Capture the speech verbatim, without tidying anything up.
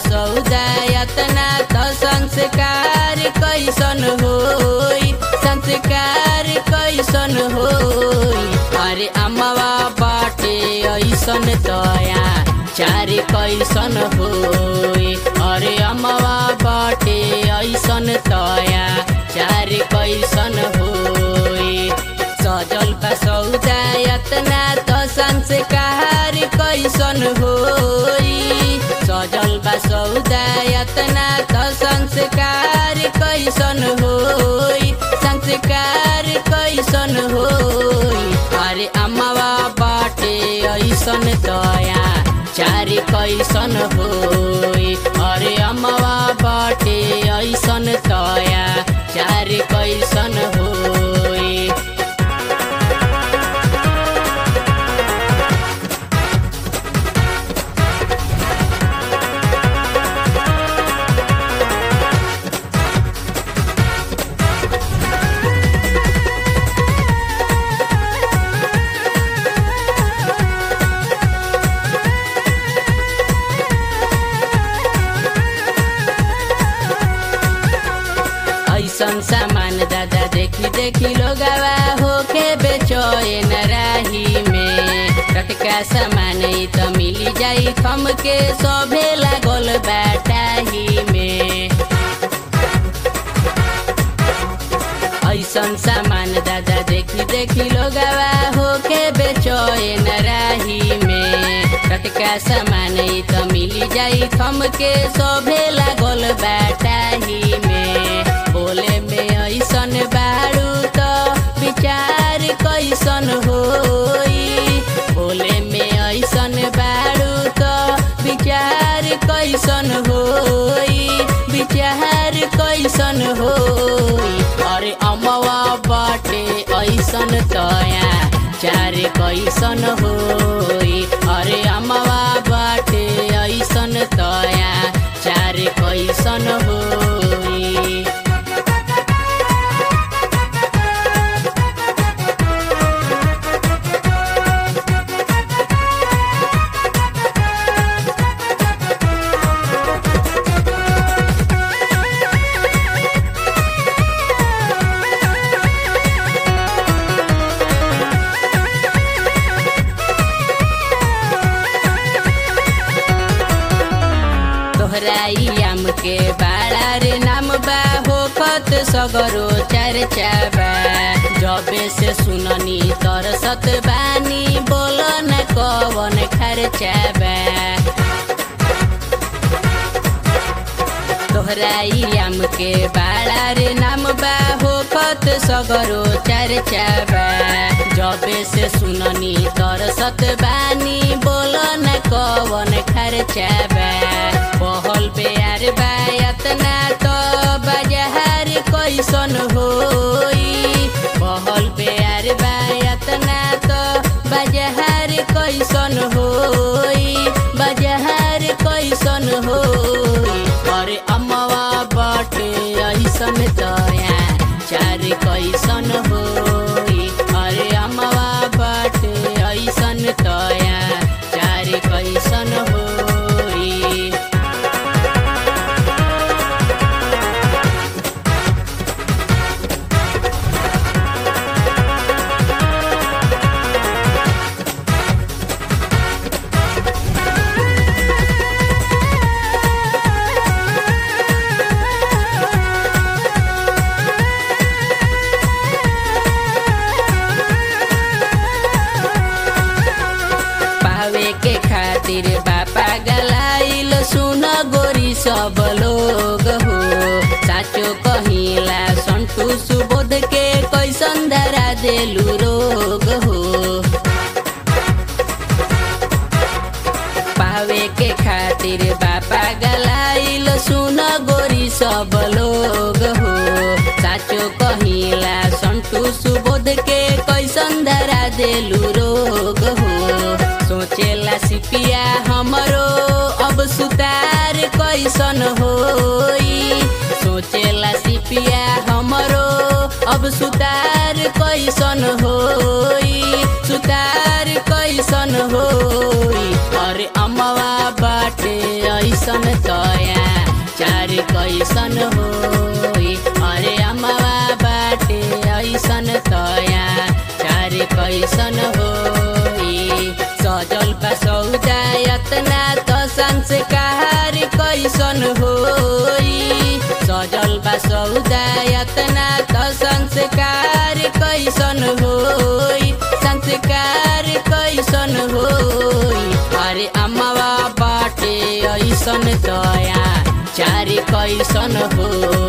सौदा यातना त संस्कार कैसन होई, संस्कार कैसन होई। अरे अम्मावा बाटे ऐसन तया चार कैसन होई। अरे अम्मावा बाटे ऐसन तया चार कैसन होई। सजल बा सौदा यातना त संस्कार कैसन होई। सजल बा सौदा यातना त संस्कार कैसन होई, संस्कार कैसन होई। अरे अम्मावा बाटे ऐसन तया चार कैसन होई। अरे अम्मावा बाटे ऐसन तया चार कैसन होई। ऐसन सामान दादा देखी देखी लोगावा होके बेचैन राही में। टटका सामान ई त मिली जाई थम के सभे लागल बाटाही में। ऐसन सामान दादा देखी देखी लोगावा होके बेचैन राही में। टटका सामान ई त मिली जाई थम के सभे लागल बाटाही में। बोले में ऐसन बारू त विचार कैसन होई। बोले में ऐसन बारू त विचार कैसन होई, विचार कैसन होई। अरे अम्मावा बाटे ऐसन तया चार कैसन होई। अरे अम्मावा बाटे ऐसन तया चार कैसन होई। तोहराई आम के बाड़ा रे नाम बा होखत सगरो चर्चा बा। जबे से सुननी तरसत बानी बोल न कवन खर्चा बा। तोहराई आम के बाड़ा रे नाम बा होखत सगरो चर्चा बा। जबे से सुननी तरसत बानी बोल न कवन खर्चा बा। पहल प्यार बा यातना त बाजार कैसन होई। पहल प्यार बा यातना त बाजार कैसन होई, बाजार कैसन होई। अरे अम्मावा बाटे ऐसन तया चार कैसन होई। अरे अम्मावा बाटे ऐसन तया चार कैसन होई। के खातिर बापा गलाइल सुन गोरी सब लोग हो। साचो कहिला संतु सुबोध के कैसन धरा देलू रोग हो। पावे के खातिर बापा गलाइल सुन गोरी सब लोग हो। साचो कहिला संतु सुबोध के कैसन धरा देलू रोग हो। सोचेला सिपिया हमरो अब सुतार कैसन होई। सोचेला सिपिया हमरो अब सुतार कैसन होई, सुतार कैसन होई। अरे अम्मावा बाटे ऐसन तया कैसन होई। अरे अम्मावा बाटे ऐसन तया चार कैसन होई। सजल बा सौदा यतना त संस्कार कैसन होई। सजल बा सौदा यतना त संस्कार कैसन होई। संस्कार कैसन होई। अरे अम्मावा बाटे ऐसन तया चार कैसन होई।